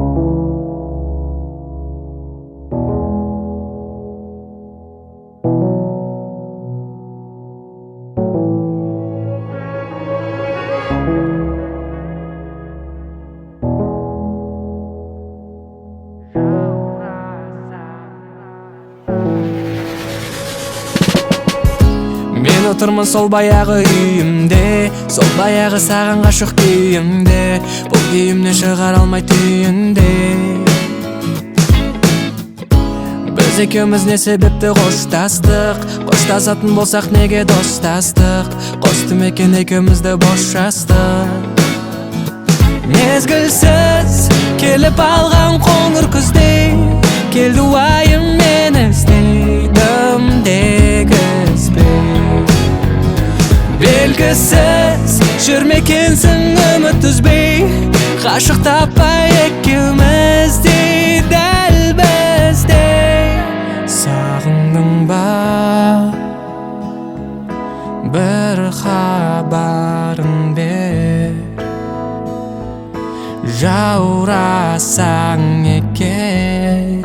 Мен отырмын сол баяғы үйімде, сол баяғы саған ғашық күйімде. Бұл күйімнен шығара алмай түйінде. Біз екеуміз не себепті қоштастық? Қоштасатын болсақ неге достастық? Қосты мекен екеумізді бос жастық. Мезгілсіз келіп алған қоңыр күздей, келді уайым мен іздейдім дегізбей. Белгісіз жүрмекенсің үміт үзбей, ғашық таппай екеуміздей дәл біздей. Сағындың ба бір хабарын бер, жаурасаң егер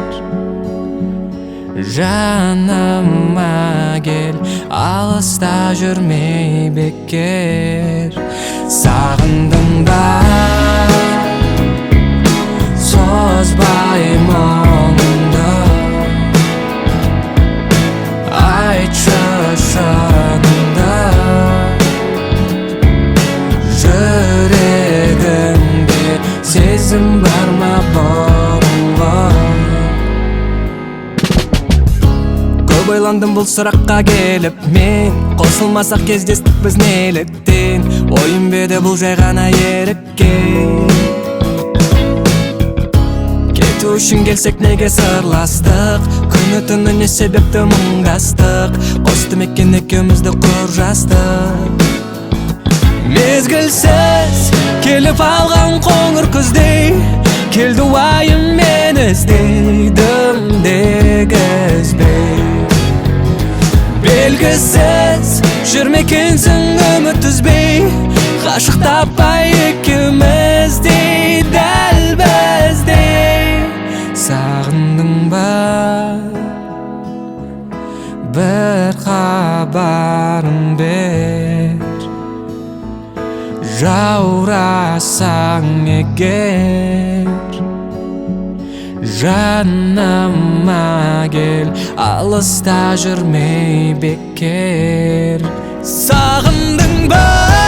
жаныма кел, алыста жүрмей бекер. Сағындың ба созбай мұңды, айтшы шыныңды. Жүрегіңде сезім бар ма бұрынғы? Көп ойландым бұл сұраққа келіп мен, қосылмасақ кездестік біз неліктен? Ойым беді бұл жай ғана ерікке. Кету үшін келсек неге сырластық? Күні түні не себепті мұңдастық? Қосты мекен екеумізді құр жастық. Мезгілсіз келіп алған қоңыр күздей, келді уайым мен іздейдім дегізбей. Белгісіз жүрмекенсің үміт үзбей, ғашық таппай екеуміздей дәл біздей. Сағындың ба бір хабарын бер, жаурасаң егер жаныма кел, алыста жүрмей бекер. Сағындың ба